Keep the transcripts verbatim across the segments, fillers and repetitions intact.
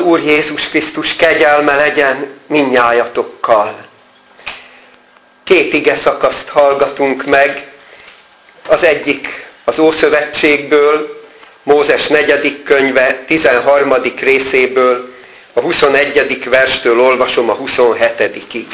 Úr Jézus Krisztus kegyelme legyen mindnyájatokkal. Két ige szakaszt hallgatunk meg, az egyik az Ószövetségből, Mózes negyedik könyve tizenharmadik részéből, a huszonegyedik verstől olvasom a huszonhetedikig.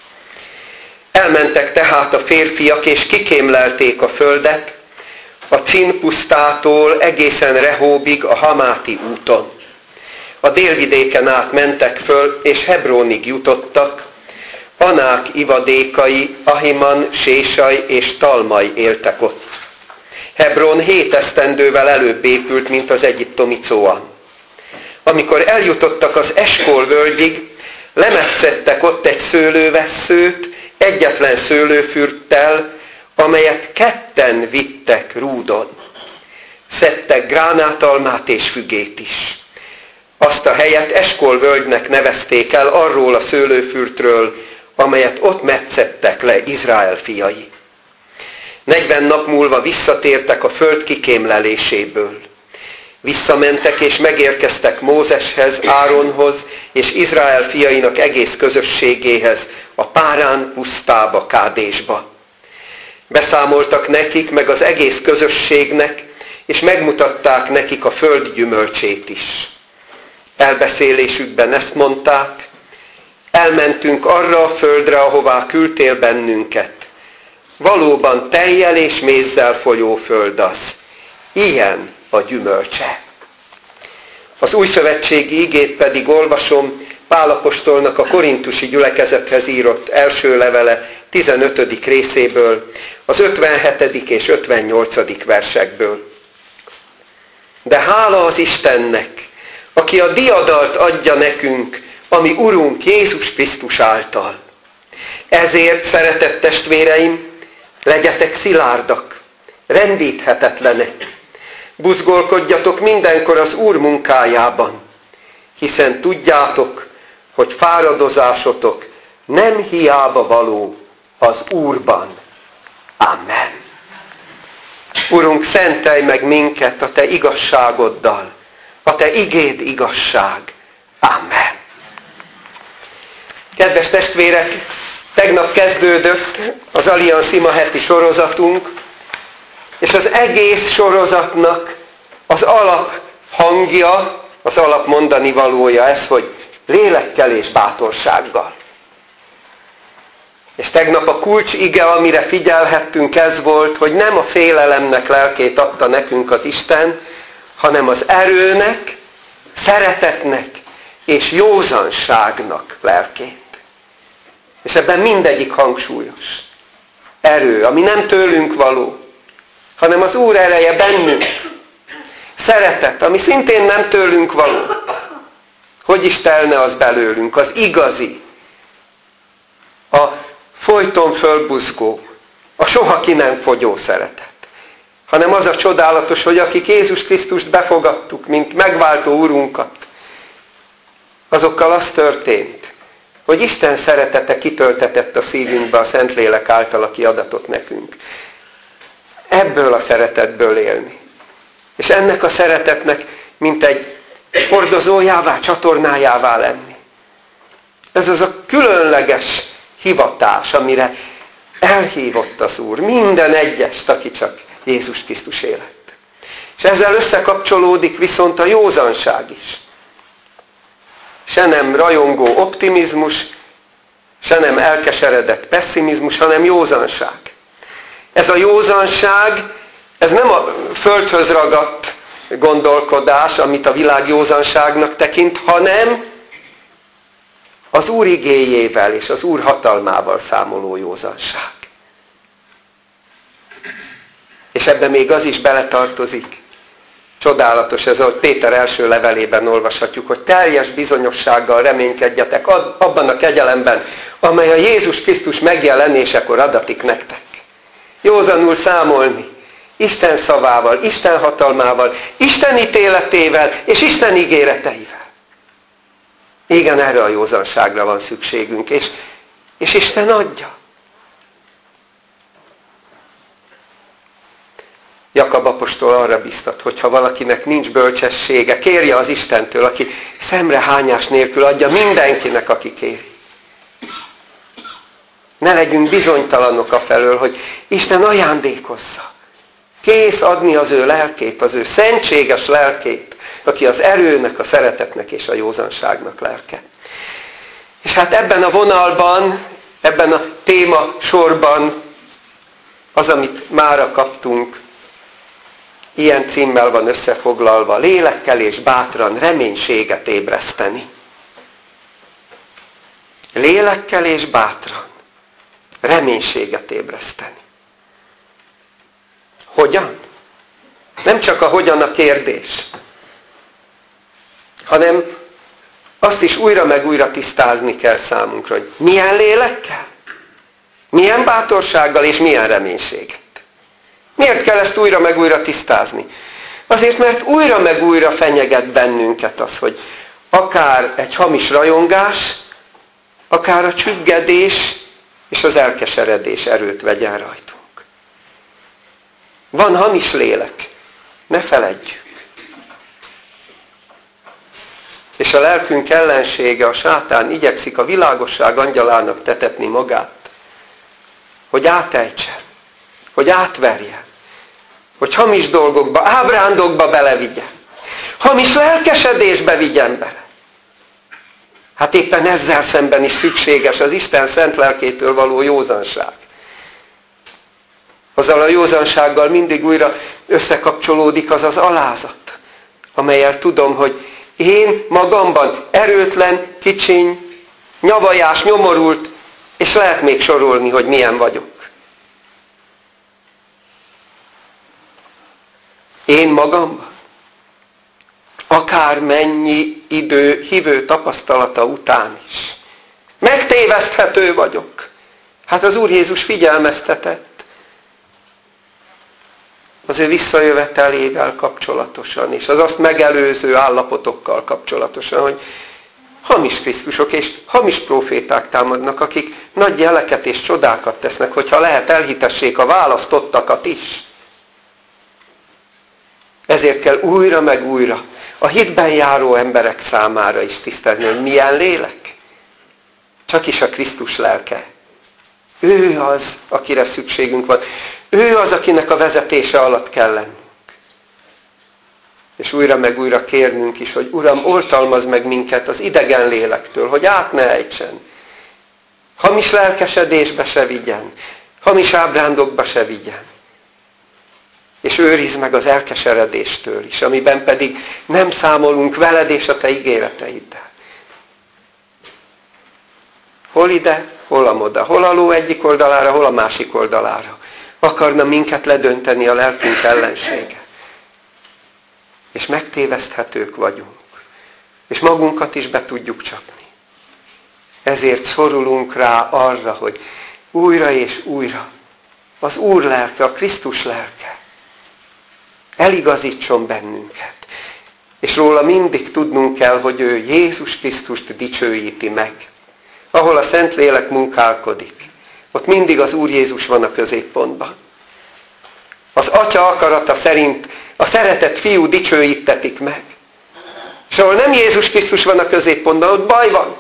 Elmentek tehát a férfiak, és kikémlelték a földet, a Cin pusztától egészen Rehóbig a Hamáti úton. A délvidéken át mentek föl, és Hebrónig jutottak. Anák ivadékai, Ahiman, Sésaj és Talmai éltek ott. Hebron hét esztendővel előbb épült, mint az egyiptomi Coan. Amikor eljutottak az Eskol völgyig, lemetszettek ott egy szőlővesszőt, egyetlen szőlőfürttel, amelyet ketten vittek rúdon. Szedtek gránátalmát és fügét is. Azt a helyet Eskol völgynek nevezték el arról a szőlőfürtről, amelyet ott metszettek le Izrael fiai. Negyven nap múlva visszatértek a föld kikémleléséből. Visszamentek és megérkeztek Mózeshez, Áronhoz és Izrael fiainak egész közösségéhez, a Párán pusztába, Kádésba. Beszámoltak nekik, meg az egész közösségnek, és megmutatták nekik a föld gyümölcsét is. Elbeszélésükben ezt mondták: elmentünk arra a földre, ahová küldtél bennünket. Valóban tejjel és mézzel folyó föld az. Ilyen a gyümölcse. Az újszövetségi igét pedig olvasom Pál apostolnak a korintusi gyülekezethez írott első levele tizenötödik részéből, az ötvenhetedik és ötvennyolcadik versekből. De hála az Istennek, aki a diadalt adja nekünk, ami Urunk Jézus Krisztus által. Ezért, szeretett testvéreim, legyetek szilárdak, rendíthetetlenek. Buzgolkodjatok mindenkor az Úr munkájában, hiszen tudjátok, hogy fáradozásotok nem hiába való az Úrban. Amen. Urunk, szentelj meg minket a Te igazságoddal, a Te igéd igazság. Amen. Kedves testvérek, tegnap kezdődött az Allianz ima heti sorozatunk, és az egész sorozatnak az alap hangja, az alap mondani valója ez, hogy lélekkel és bátorsággal. És tegnap a kulcs ige, amire figyelhettünk, ez volt, hogy nem a félelemnek lelkét adta nekünk az Isten, hanem az erőnek, szeretetnek és józanságnak lelkét. És ebben mindegyik hangsúlyos. Erő, ami nem tőlünk való, hanem az Úr ereje bennünk. Szeretet, ami szintén nem tőlünk való. Hogy is telne az belőlünk? Az igazi, a folyton fölbuzgó, a soha ki nem fogyó szeretet. Hanem az a csodálatos, hogy akik Jézus Krisztust befogadtuk, mint megváltó Urunkat, azokkal az történt, hogy Isten szeretete kitöltetett a szívünkbe a Szentlélek által, aki adatott nekünk. Ebből a szeretetből élni. És ennek a szeretetnek mint egy hordozójává, csatornájává lenni. Ez az a különleges hivatás, amire elhívott az Úr minden egyest, aki csak Jézus Krisztus élet. És ezzel összekapcsolódik viszont a józanság is. Se nem rajongó optimizmus, se nem elkeseredett pesszimizmus, hanem józanság. Ez a józanság, ez nem a földhöz ragadt gondolkodás, amit a világ józanságnak tekint, hanem az Úr igéjével és az Úr hatalmával számoló józanság. És ebben még az is beletartozik. Csodálatos ez, ahogy Péter első levelében olvashatjuk, hogy teljes bizonyossággal reménykedjetek abban a kegyelemben, amely a Jézus Krisztus megjelenésekor adatik nektek. Józanul számolni Isten szavával, Isten hatalmával, Isten ítéletével és Isten ígéreteivel. Igen, erre a józanságra van szükségünk, és, és Isten adja. Jakab apostol arra biztat, hogy ha valakinek nincs bölcsessége, kérje az Istentől, aki szemrehányás nélkül adja mindenkinek, aki kéri. Ne legyünk bizonytalanok afelől, hogy Isten ajándékozza. Kész adni az ő lelkét, az ő szentséges lelkét, aki az erőnek, a szeretetnek és a józanságnak lelke. És hát ebben a vonalban, ebben a téma sorban az, amit mára kaptunk, ilyen címmel van összefoglalva: lélekkel és bátran reménységet ébreszteni. Lélekkel és bátran reménységet ébreszteni. Hogyan? Nem csak a hogyan a kérdés, hanem azt is újra meg újra tisztázni kell számunkra, hogy milyen lélekkel, milyen bátorsággal és milyen reménységet. Miért kell ezt újra meg újra tisztázni? Azért, mert újra meg újra fenyeget bennünket az, hogy akár egy hamis rajongás, akár a csüggedés és az elkeseredés erőt vegyen rajtunk. Van hamis lélek, ne feledjük. És a lelkünk ellensége, a sátán igyekszik a világosság angyalának tetetni magát, hogy átejtsen, hogy átverjen, hogy hamis dolgokba, ábrándokba belevigyen, hamis lelkesedésbe vigyen bele. Hát éppen ezzel szemben is szükséges az Isten szent lelkétől való józanság. Azzal a józansággal mindig újra összekapcsolódik az az alázat, amellyel tudom, hogy én magamban erőtlen, kicsiny, nyavajás, nyomorult, és lehet még sorolni, hogy milyen vagyok. Én magamban, akármennyi idő hívő tapasztalata után is, megtéveszthető vagyok. Hát az Úr Jézus figyelmeztetett az ő visszajövetelével kapcsolatosan, és az azt megelőző állapotokkal kapcsolatosan, hogy hamis Krisztusok és hamis próféták támadnak, akik nagy jeleket és csodákat tesznek, hogyha lehet, elhitessék a választottakat is. Ezért kell újra meg újra a hitben járó emberek számára is tisztázni, hogy milyen lélek. Csak is a Krisztus lelke. Ő az, akire szükségünk van. Ő az, akinek a vezetése alatt kell lennünk. És újra meg újra kérnünk is, hogy Uram, oltalmazd meg minket az idegen lélektől, hogy át ne ejtsen. Hamis lelkesedésbe se vigyen, hamis ábrándokba se vigyen. És őrizd meg az elkeseredéstől is, amiben pedig nem számolunk veled és a te ígéreteiddel. Hol ide, hol amoda, hol a ló egyik oldalára, hol a másik oldalára. Akarna minket ledönteni a lelkünk ellensége. És megtéveszthetők vagyunk. És magunkat is be tudjuk csapni. Ezért szorulunk rá arra, hogy újra és újra az Úr lelke, a Krisztus lelke eligazítson bennünket. És róla mindig tudnunk kell, hogy ő Jézus Krisztust dicsőíti meg. Ahol a Szentlélek munkálkodik, ott mindig az Úr Jézus van a középpontban. Az Atya akarata szerint a szeretett Fiú dicsőítetik meg. És ahol nem Jézus Krisztus van a középpontban, ott baj van.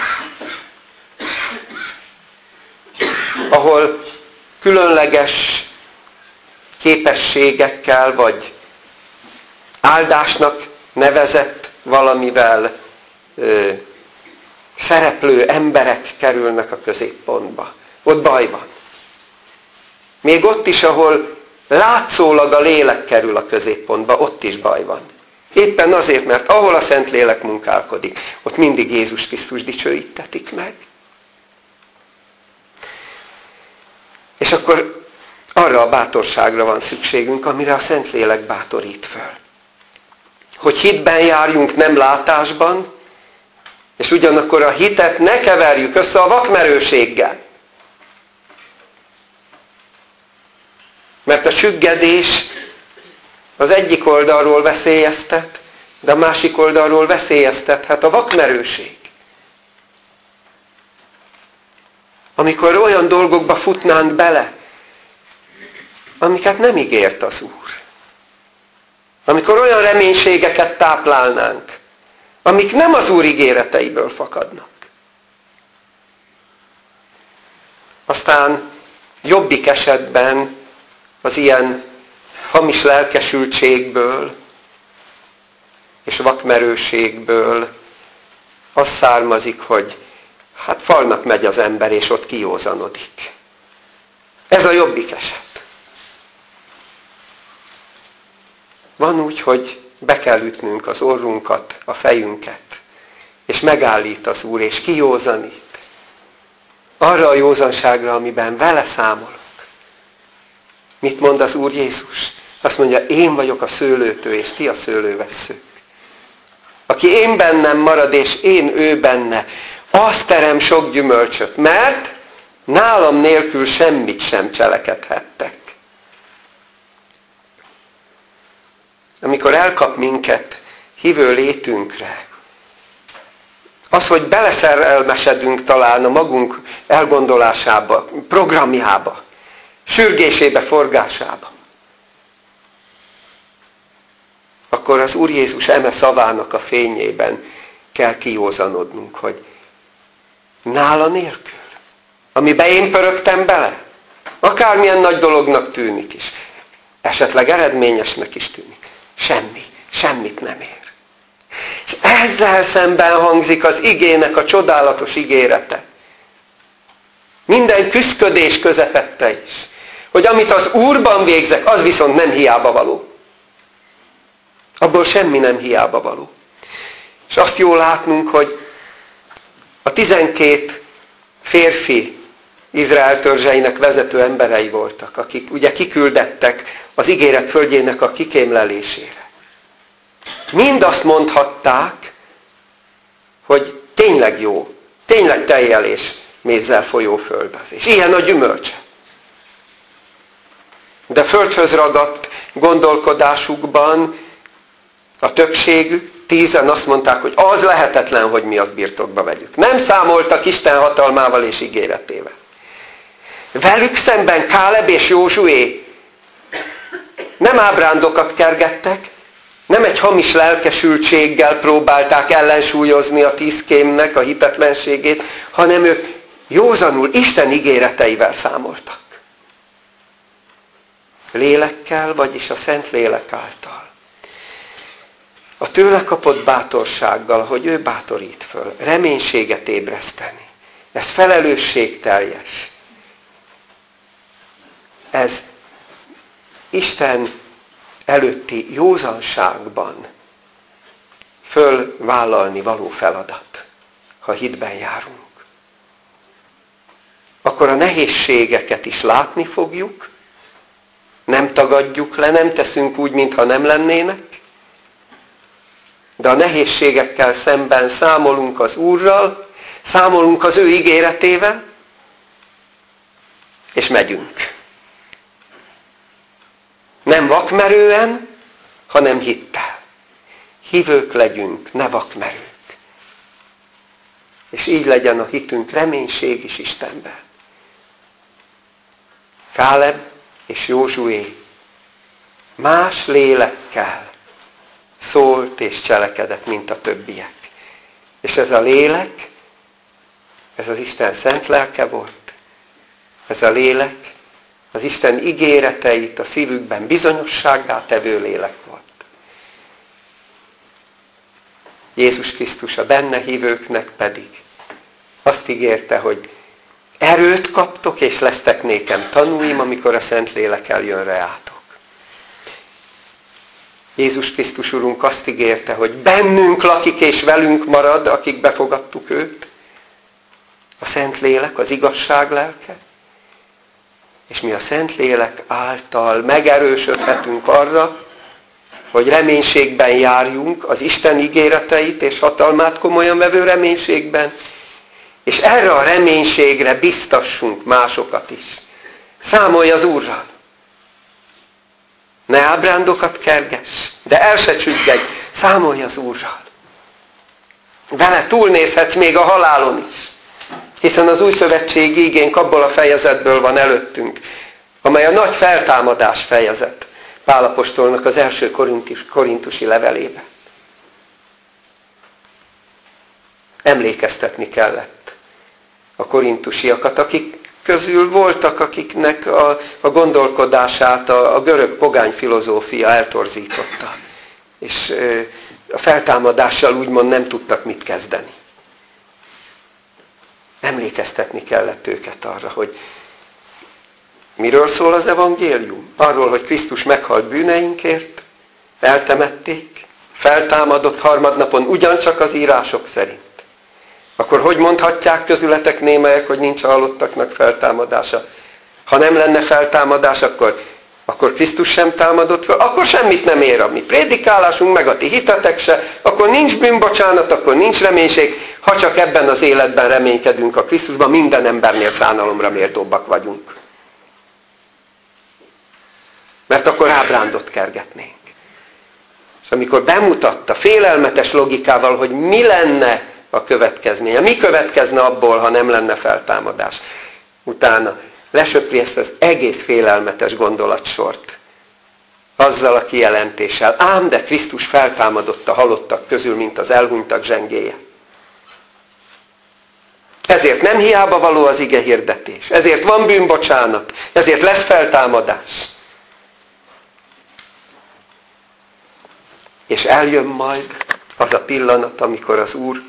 Ahol különleges képességekkel, vagy áldásnak nevezett valamivel ö, szereplő emberek kerülnek a középpontba. Ott baj van. Még ott is, ahol látszólag a lélek kerül a középpontba, ott is baj van. Éppen azért, mert ahol a Szentlélek munkálkodik, ott mindig Jézus Krisztus dicsőítetik meg. És akkor arra a bátorságra van szükségünk, amire a Szentlélek bátorít föl. Hogy hitben járjunk, nem látásban, és ugyanakkor a hitet ne keverjük össze a vakmerőséggel. Mert a csüggedés az egyik oldalról veszélyeztet, de a másik oldalról veszélyeztethet a vakmerőség. Amikor olyan dolgokba futnánk bele, amiket nem ígért az Úr. amikor olyan reménységeket táplálnánk, amik nem az Úr ígéreteiből fakadnak. Aztán jobbik esetben az ilyen hamis lelkesültségből és vakmerőségből az származik, hogy hát falnak megy az ember, és ott kijózanodik. Ez a jobbik eset. Van úgy, hogy be kell ütnünk az orrunkat, a fejünket, és megállít az Úr, és kijózanít. Arra a józanságra, amiben vele számolok. Mit mond az Úr Jézus? Azt mondja, én vagyok a szőlőtő, és ti a szőlővesszők. Aki én bennem marad, és én ő benne, azt terem sok gyümölcsöt, mert nálam nélkül semmit sem cselekedhettek. Amikor elkap minket hívő létünkre, az, hogy beleszerelmesedünk talán a magunk elgondolásába, programjába, sürgésébe, forgásába, akkor az Úr Jézus eme szavának a fényében kell kijózanodnunk, hogy nála nélkül, amiben én pörögtem bele, akármilyen nagy dolognak tűnik is, esetleg eredményesnek is tűnik, semmi, semmit nem ér. És ezzel szemben hangzik az igének a csodálatos ígérete. Minden küszködés közepette is. Hogy amit az Úrban végzek, az viszont nem hiába való. Abból semmi nem hiába való. És azt jól látnunk, hogy a tizenkét férfi Izrael törzseinek vezető emberei voltak, akik ugye kiküldettek az ígéret földjének a kikémlelésére. Mind azt mondhatták, hogy tényleg jó, tényleg tejjel és mézzel folyó föld az, és ilyen a gyümölcse. De földhöz ragadt gondolkodásukban a többségük, tízen azt mondták, hogy az lehetetlen, hogy mi azt birtokba vegyük. Nem számoltak Isten hatalmával és ígéretével. Velük szemben Káleb és Józsué nem ábrándokat kergettek, nem egy hamis lelkesültséggel próbálták ellensúlyozni a tízkémnek a hitetlenségét, hanem ők józanul Isten ígéreteivel számoltak. Lélekkel, vagyis a Szent Lélek által. A tőle kapott bátorsággal, hogy ő bátorít föl, reménységet ébreszteni. Ez felelősségteljes. Ez Isten előtti józanságban fölvállalni való feladat, ha hitben járunk. Akkor a nehézségeket is látni fogjuk, nem tagadjuk le, nem teszünk úgy, mintha nem lennének, de a nehézségekkel szemben számolunk az Úrral, számolunk az ő ígéretével, és megyünk. Nem vakmerően, hanem hittel. Hívők legyünk, ne vakmerők. És így legyen a hitünk reménység is Istenben. Káleb és Józsué más lélekkel szólt és cselekedett, mint a többiek. És ez a lélek, ez az Isten szent lelke volt. Ez a lélek az Isten ígéreteit a szívükben bizonyossággá tevő lélek volt. Jézus Krisztus a benne hívőknek pedig azt ígérte, hogy erőt kaptok, és lesztek nékem tanúim, amikor a Szentlélek eljön reátok. Jézus Krisztus Urunk azt ígérte, hogy bennünk lakik és velünk marad, akik befogadtuk őt. A Szentlélek, az igazság lelke. És mi a Szentlélek által megerősödhetünk arra, hogy reménységben járjunk, az Isten ígéreteit és hatalmát komolyan vevő reménységben, és erre a reménységre biztassunk másokat is. Számolj az Úrral! Ne ábrándokat kergess, de el se csüggedj, számolj az Úrral! Vele túlnézhetsz még a halálon is. Hiszen az új szövetségi igénk abból a fejezetből van előttünk, amely a nagy feltámadás fejezet. Pál apostolnak az első korintus, korintusi levelébe. Emlékeztetni kellett a korintusiakat, akik közül voltak, akiknek a, a gondolkodását a, a görög pogány filozófia eltorzította. És a feltámadással úgymond nem tudtak mit kezdeni. Emlékeztetni kellett őket arra, hogy miről szól az evangélium? Arról, hogy Krisztus meghalt bűneinkért, eltemették, feltámadott harmadnapon ugyancsak az írások szerint. Akkor hogy mondhatják közületek némelyek, hogy nincs a halottaknak feltámadása? Ha nem lenne feltámadás, akkor, akkor Krisztus sem támadott fel, akkor semmit nem ér a mi prédikálásunk, meg a ti hitetek se, akkor nincs bűnbocsánat, akkor nincs reménység, ha csak ebben az életben reménykedünk a Krisztusban, minden embernél szánalomra méltóbbak vagyunk. Mert akkor ábrándot kergetnénk. És amikor bemutatta félelmetes logikával, hogy mi lenne a következménye, mi következne abból, ha nem lenne feltámadás, utána lesöpri ezt az egész félelmetes gondolatsort azzal a kijelentéssel: ám de Krisztus feltámadott a halottak közül, mint az elhunytak zsengéje. Ezért nem hiába való az ige hirdetés, ezért van bűnbocsánat, ezért lesz feltámadás. És eljön majd az a pillanat, amikor az Úr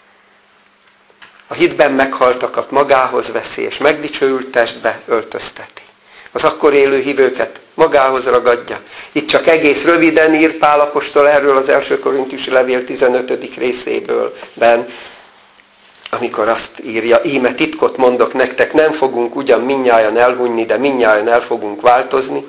a hitben meghaltakat magához veszi, és megdicsőült testbe öltözteti. Az akkor élő hívőket magához ragadja. Itt csak egész röviden ír Pál apostol erről az első korintusi levél tizenötödik részéből, ben, amikor azt írja: íme titkot mondok nektek, nem fogunk ugyan mindnyájan elhunyni, de mindnyájan el fogunk változni.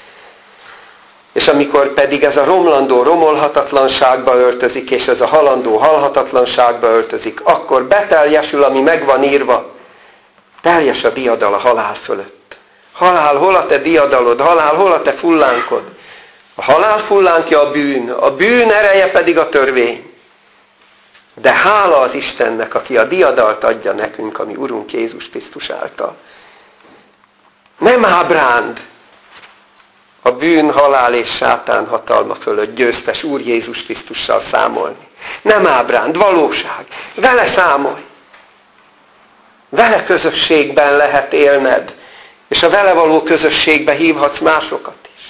És amikor pedig ez a romlandó romolhatatlanságba öltözik, és ez a halandó halhatatlanságba öltözik, akkor beteljesül, ami meg van írva: teljes a diadal a halál fölött. Halál, hol a te diadalod? Halál, hol a te fullánkod? A halál fullánkja a bűn, a bűn ereje pedig a törvény. De hála az Istennek, aki a diadalt adja nekünk, ami Urunk Jézus Krisztus által. Nem ábránd a bűn, halál és sátán hatalma fölött győztes Úr Jézus Krisztussal számolni. Nem ábránd, valóság. Vele számolj. Vele közösségben lehet élned, és a vele való közösségbe hívhatsz másokat is.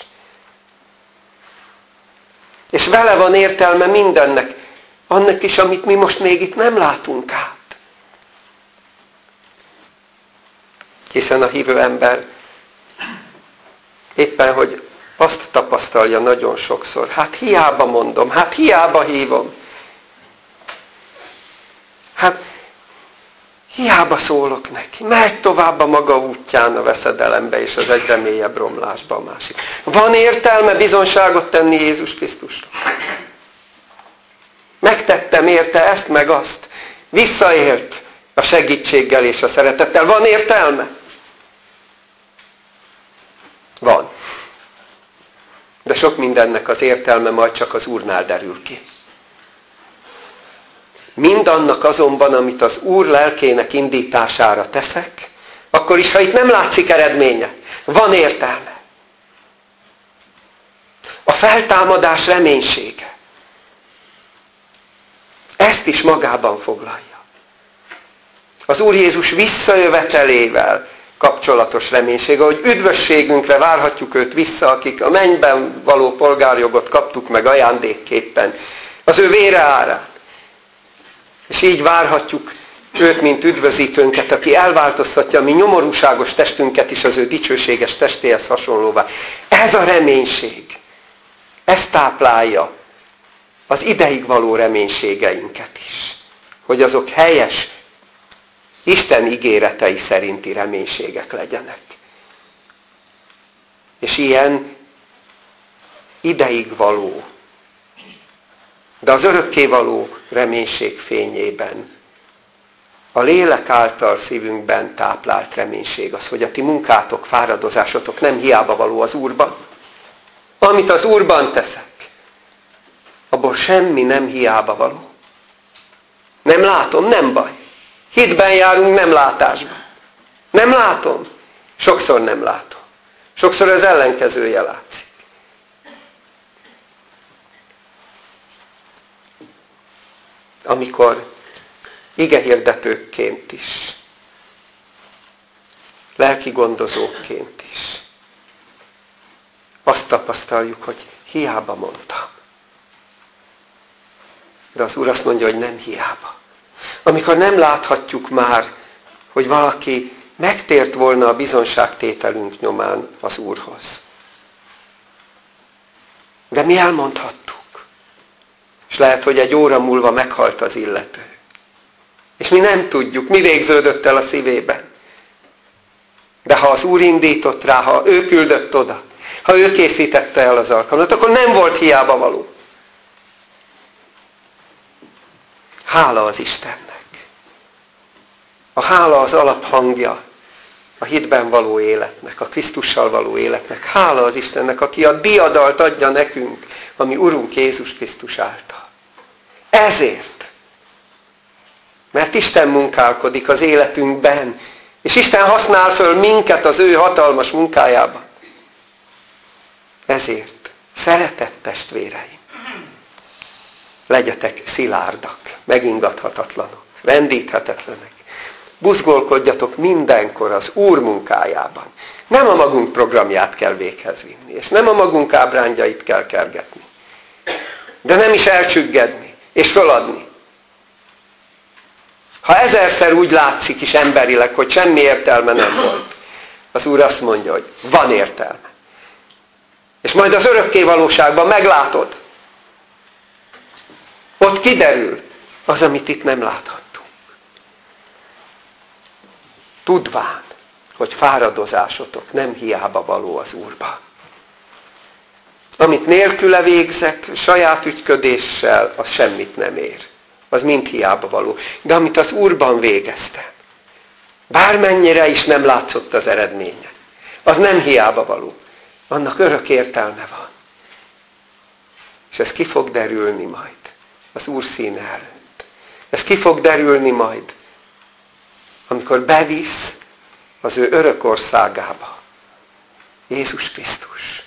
És vele van értelme mindennek, annak is, amit mi most még itt nem látunk át. Hiszen a hívő ember éppen, hogy azt tapasztalja nagyon sokszor: hát hiába mondom, hát hiába hívom. Hát hiába szólok neki. Megy tovább a maga útján a veszedelembe és az egyre mélyebb romlásba a másik. Van értelme bizonságot tenni Jézus Krisztusra? Megtettem érte ezt meg azt. Visszaélt a segítséggel és a szeretettel. Van értelme? Van. De sok mindennek az értelme majd csak az Úrnál derül ki. Mindannak azonban, amit az Úr lelkének indítására teszek, akkor is, ha itt nem látszik eredménye, van értelme. A feltámadás reménysége ezt is magában foglalja. Az Úr Jézus visszajövetelével kapcsolatos reménység, ahogy üdvösségünkre várhatjuk őt vissza, akik a mennyben való polgárjogot kaptuk meg ajándékképpen, az ő vére árán. És így várhatjuk őt, mint üdvözítőnket, aki elváltoztatja a mi nyomorúságos testünket is az ő dicsőséges testéhez hasonlóvá. Ez a reménység, ez táplálja az ideig való reménységeinket is. Hogy azok helyes, Isten ígéretei szerinti reménységek legyenek. És ilyen ideig való, de az örökkévaló reménység fényében a lélek által szívünkben táplált reménység az, hogy a ti munkátok, fáradozásotok nem hiába való az Úrban. Amit az Úrban teszek, abból semmi nem hiába való. Nem látom, nem baj. Hitben járunk, nem látásban. Nem látom. Sokszor nem látom. Sokszor az ellenkezője látszik. amikor igehirdetőkként is, lelki gondozóként is azt tapasztaljuk, hogy hiába mondtam. De az Úr azt mondja, hogy nem hiába. Amikor nem láthatjuk már, hogy valaki megtért volna a bizonságtételünk nyomán az Úrhoz. De mi elmondhattuk. És lehet, hogy egy óra múlva meghalt az illető. És mi nem tudjuk, mi végződött el a szívében. De ha az Úr indított rá, ha ő küldött oda, ha ő készítette el az alkalmat, akkor nem volt hiába való. Hála az Istennek. A hála az alaphangja a hitben való életnek, a Krisztussal való életnek. Hála az Istennek, aki a diadalt adja nekünk, ami Urunk Jézus Krisztus által. Ezért. Mert Isten munkálkodik az életünkben, és Isten használ föl minket az ő hatalmas munkájában. Ezért, szeretett testvéreim, legyetek szilárdak, megingathatatlanok, rendíthetetlenek. Buzgolkodjatok mindenkor az Úr munkájában. Nem a magunk programját kell véghez vinni, és nem a magunk ábrányait kell kergetni. De nem is elcsüggedni, és föladni. Ha ezerszer úgy látszik is emberileg, hogy semmi értelme nem volt, az Úr azt mondja, hogy van értelme. És majd az örökké valóságban meglátod. Ott kiderül az, amit itt nem láthattunk. Tudván, hogy fáradozásotok nem hiába való az Úrban. Amit nélküle végzek, saját ügyködéssel, az semmit nem ér. Az mind hiába való. De amit az Úrban végeztem, bármennyire is nem látszott az eredménye, az nem hiába való. Annak örök értelme van. És ez ki fog derülni majd az Úr színe előtt. Ez ki fog derülni majd, amikor bevisz az ő örök országába Jézus Krisztus.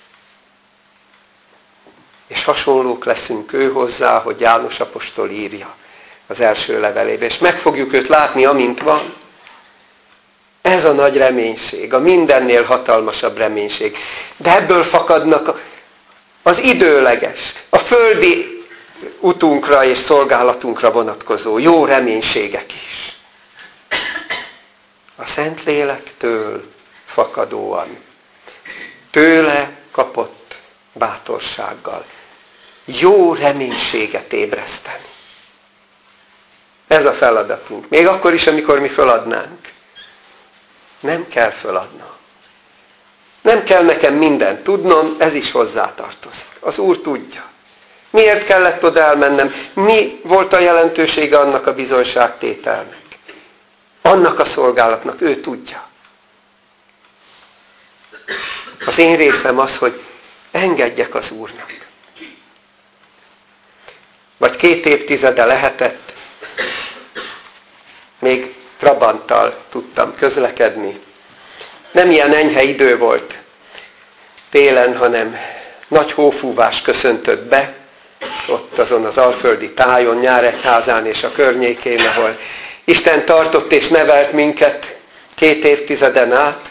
És hasonlók leszünk ő hozzá, hogy János apostol írja az első levelébe, és meg fogjuk őt látni, amint van. Ez a nagy reménység, a mindennél hatalmasabb reménység. De ebből fakadnak az időleges, a földi utunkra és szolgálatunkra vonatkozó jó reménységek is. A Szentlélektől fakadóan, tőle kapott bátorsággal jó reménységet ébreszteni. Ez a feladatunk. Még akkor is, amikor mi föladnánk. Nem kell föladnom. Nem kell nekem mindent tudnom, ez is hozzátartozik. Az Úr tudja. Miért kellett oda elmennem? Mi volt a jelentősége annak a bizonyságtételnek? Annak a szolgálatnak, ő tudja. Az én részem az, hogy engedjek az Úrnak. Vagy két évtizede lehetett, még Trabanttal tudtam közlekedni. Nem ilyen enyhe idő volt télen, hanem nagy hófúvás köszöntött be, ott azon az alföldi tájon, Nyáregyházán és a környékén, ahol Isten tartott és nevelt minket két évtizeden át.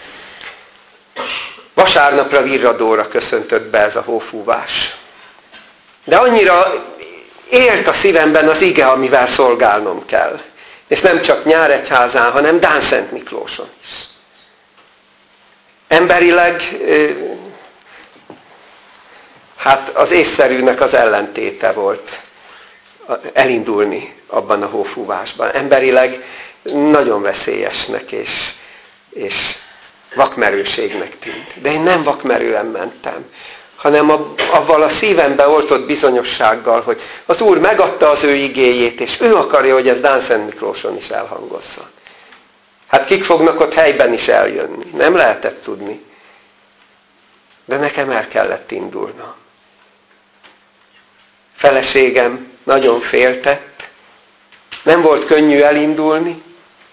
Vasárnapra virradóra köszöntött be ez a hófúvás. De annyira élt a szívemben az ige, amivel szolgálnom kell. És nem csak Nyáregyházán, hanem Dánszent Miklóson is. Emberileg, hát az észszerűnek az ellentéte volt elindulni abban a hófúvásban. Emberileg nagyon veszélyesnek és, és vakmerőségnek tűnt. De én nem vakmerően mentem, hanem avval a szívembe oltott bizonyossággal, hogy az Úr megadta az ő igéjét, és ő akarja, hogy ez Dánszent Miklóson is elhangozzon. Hát kik fognak ott helyben is eljönni? Nem lehetett tudni. De nekem el kellett indulnom. Feleségem nagyon féltett, nem volt könnyű elindulni.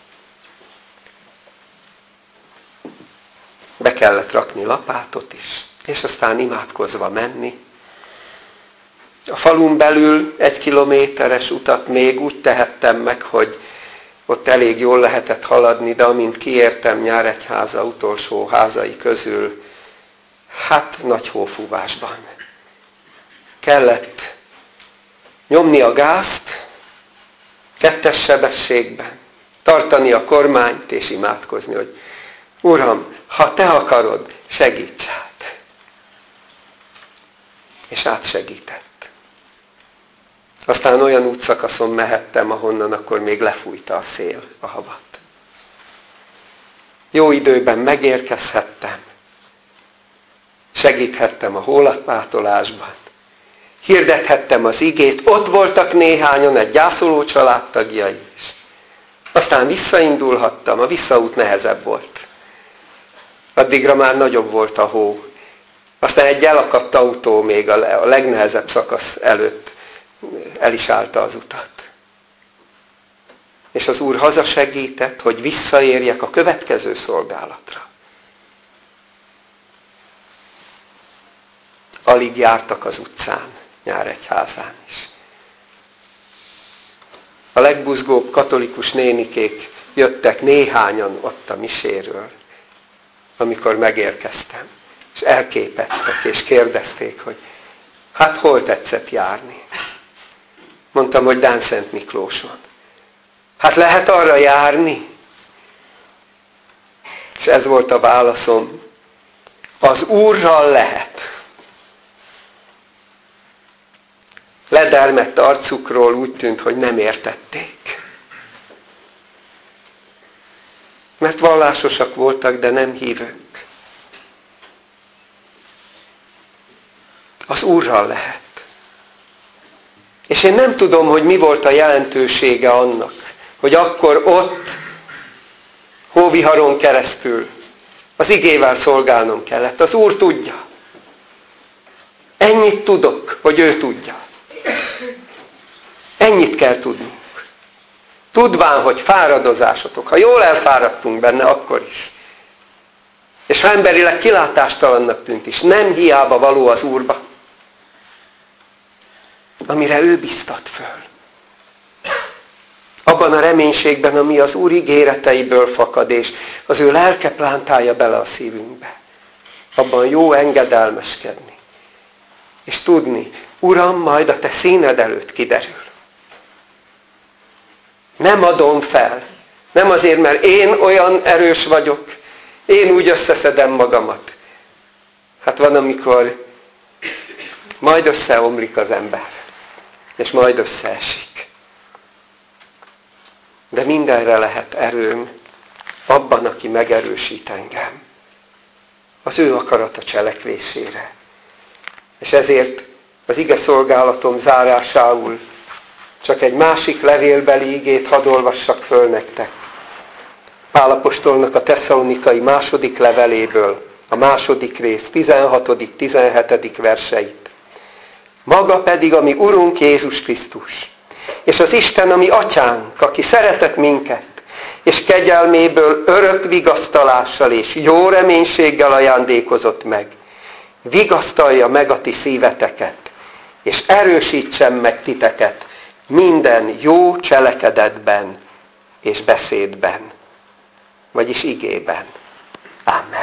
Be kellett rakni lapátot is, és aztán imádkozva menni. A falun belül egy kilométeres utat még úgy tehettem meg, hogy ott elég jól lehetett haladni, de amint kiértem Nyíregyháza utolsó házai közül, hát nagy hófúvásban. Kellett nyomni a gázt, kettes sebességben, tartani a kormányt és imádkozni, hogy Uram, ha Te akarod, segíts át. És átsegített. Aztán olyan útszakaszon mehettem, ahonnan akkor még lefújta a szél a havat. Jó időben megérkezhettem, segíthettem a hólatpátolásban, hirdethettem az igét, ott voltak néhányan, egy gyászoló családtagjai is. Aztán visszaindulhattam, a visszaút nehezebb volt. Addigra már nagyobb volt a hó. Aztán egy elakadt autó még a legnehezebb szakasz előtt el is állta az utat. És az Úr hazasegített, hogy visszaérjek a következő szolgálatra. Alig jártak az utcán, Nyíregyházán is. A legbuzgóbb katolikus nénikék jöttek néhányan ott a miséről, amikor megérkeztem. És elképettek, és kérdezték, hogy hát hol tetszett járni? Mondtam, hogy Dánszent Miklóson. Hát lehet arra járni? És ez volt a válaszom. Az Úrral lehet. Ledermedt arcukról úgy tűnt, hogy nem értették. Mert vallásosak voltak, de nem hívők. Az Úrral lehet. És én nem tudom, hogy mi volt a jelentősége annak, hogy akkor ott, hóviharon keresztül, az igével szolgálnom kellett. Az Úr tudja. Ennyit tudok, hogy ő tudja. Ennyit kell tudnunk. Tudván, hogy fáradozásotok. Ha jól elfáradtunk benne, akkor is. És ha emberileg kilátástalannak tűnt is, nem hiába való az Úrba, amire ő biztat föl. Abban a reménységben, ami az Úr ígéreteiből fakad, és az ő lelke plántálja bele a szívünkbe. Abban jó engedelmeskedni. És tudni, Uram, majd a Te színed előtt kiderül. Nem adom fel. Nem azért, mert én olyan erős vagyok, én úgy összeszedem magamat. Hát van, amikor majd összeomlik az ember. És majd összeesik. De mindenre lehet erőm abban, aki megerősít engem. Az ő akarata cselekvésére. És ezért az ige szolgálatom zárásául csak egy másik levélbeli igét hadd olvassak föl nektek. Pál apostolnak a tesszalonikai második leveléből, a második rész tizenhatodik tizenhetedik verseit. Maga pedig a mi Urunk Jézus Krisztus, és az Isten, ami Atyánk, aki szeretett minket, és kegyelméből örök vigasztalással és jó reménységgel ajándékozott meg, vigasztalja meg a ti szíveteket, és erősítsen meg titeket minden jó cselekedetben és beszédben, vagyis igében. Amen.